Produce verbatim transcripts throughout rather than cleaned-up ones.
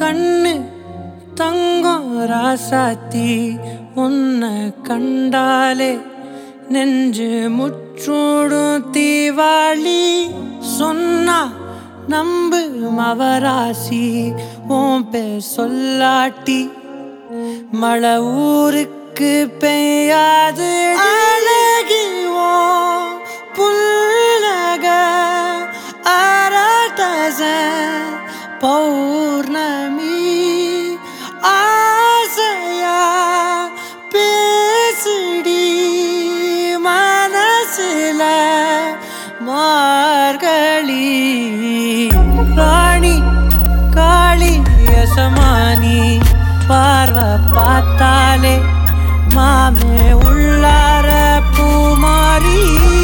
கண்ணு தங்கம் ராசாத்தி உன்னை கண்டாலே நெஞ்சு முற்றோடும் தீவாளி சொன்னா நம்பு மவராசி உன் பேர் சொல்லாட்டி மழை ஊருக்கு பெய்யாது அழகி உன் புல்லக அரட்டச பௌர்ணமி ஆசையா பேசுடி மனசுல மார்கழி ராணி காளி யசமானி பார்வை பார்த்தாலே மாமே உள்ளார பூமாரி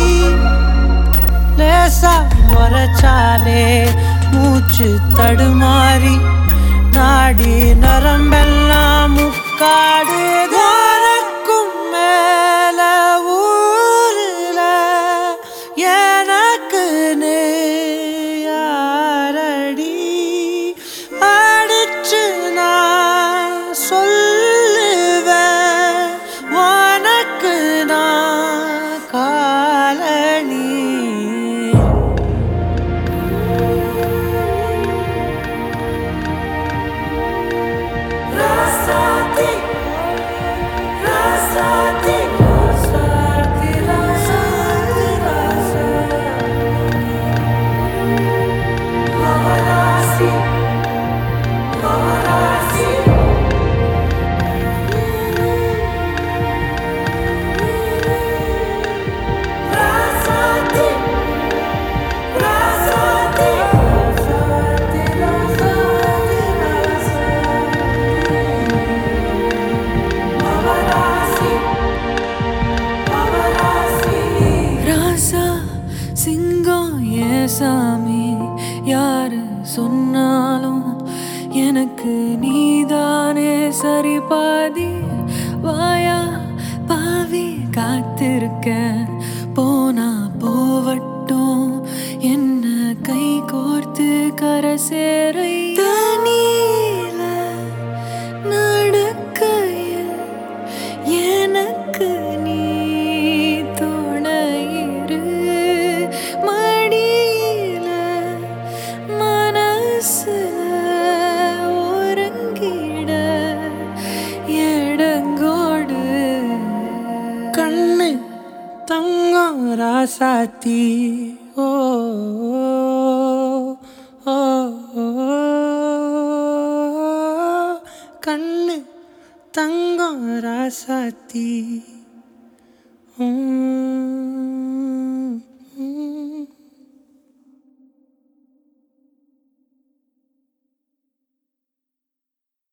லேசா முறைச்சாலே மூச்சு தடுமாறி நாடி நரம்பெல்லாம் முக்காடு தானக்கும் மேல ஊருல எனக்குன்னு யாரடி அடிச்சு நான் சொல்லுவேன் உனக்கு நான் காலனி ராசாத்தி ராசாத்தி ராசாத்தி ராசாத்தி ராசா மவராசி மவராசி ராசாத்தி ராசாத்தி ராசாத்தி ராசாத்தி ராசா மவராசி மவராசி ராசா சிங்கம் ஏசாமி யாரு சொன்னாலும் எனக்கு நீதானே சரி பாதி வாயா பாவி காத்திருக்க போனா போவட்டும் என்ன கை கோர்த்து கரை சேரை தனியில நடக்கையில் எனக்கு நீ துணையிரு மடியில மனசுல ஒருங்கிட எடங்கோடு கண்ணு தங்கம் ராசாத்தி ஓ ஓ, ஓ, கண்ணு தங்கம் ராசாத்தி உம்